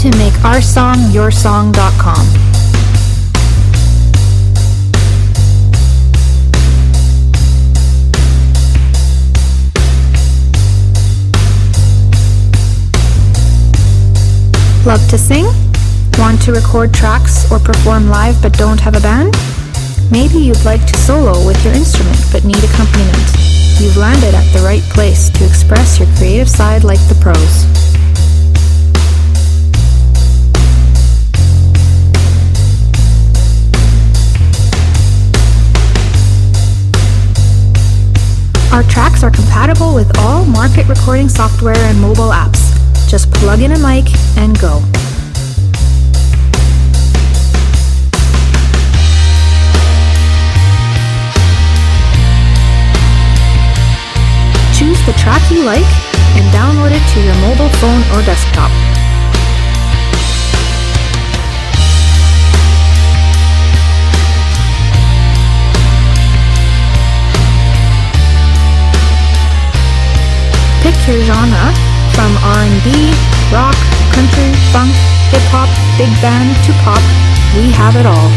to MakeOurSongYourSong.com. Love to sing? Want to record tracks or perform live but don't have a band? Maybe you'd like to solo with your instrument but need accompaniment. You've landed at the right place to express your creative side like the pros. Our tracks are compatible with all market recording software and mobile apps. Just plug in a mic and go. Choose the track you like and download it to your mobile phone or desktop. Pick your genre, from R&B, rock, country, funk, hip-hop, big band to pop. We have it all.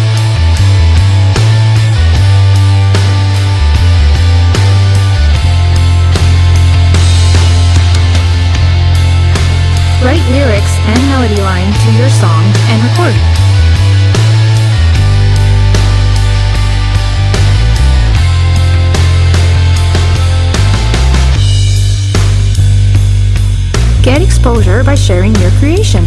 Write lyrics and melody line to your song and record. Get exposure by sharing your creation.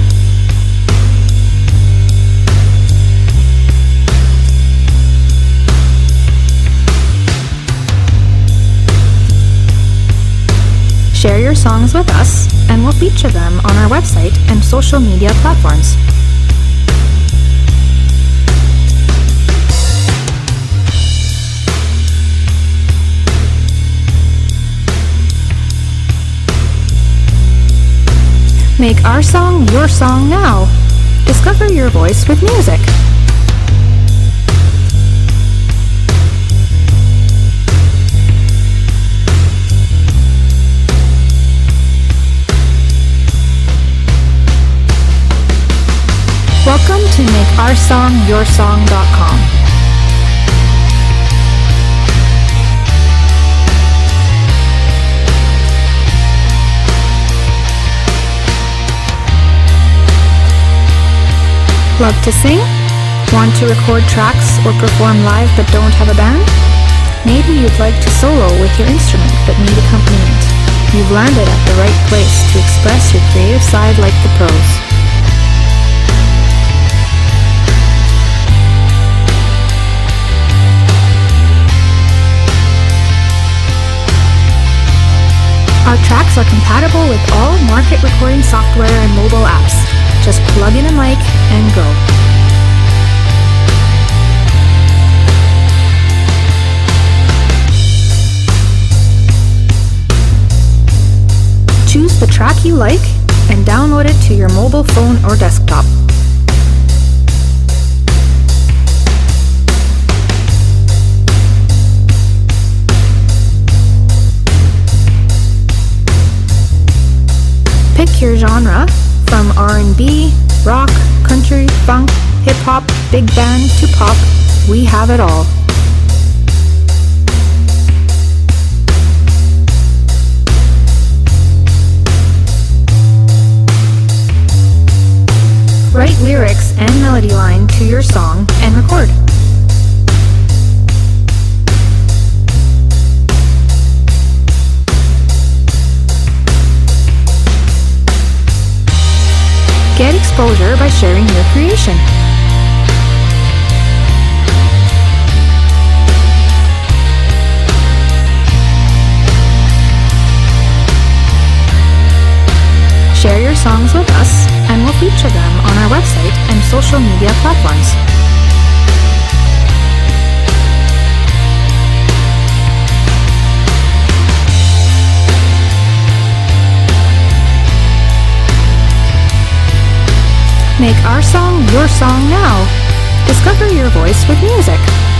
Share your songs with us, and we'll feature them on our website and social media platforms. Make our song your song now. Discover your voice with music. Welcome to MakeOurSongYourSong.com. Love to sing? Want to record tracks or perform live but don't have a band? Maybe you'd like to solo with your instrument but need accompaniment. You've landed at the right place to express your creative side like the pros. Our tracks are compatible with all market recording software and mobile apps. Just plug in a mic and go. Choose the track you like and download it to your mobile phone or desktop. Pick your genre, from R&B, rock, country, funk, hip-hop, big band to pop. We have it all. Write lyrics and melody line to your song and record. Get exposure by sharing your creation. Share your songs with us, and we'll feature them on our website and social media platforms. Make our song your song now. Discover your voice with music.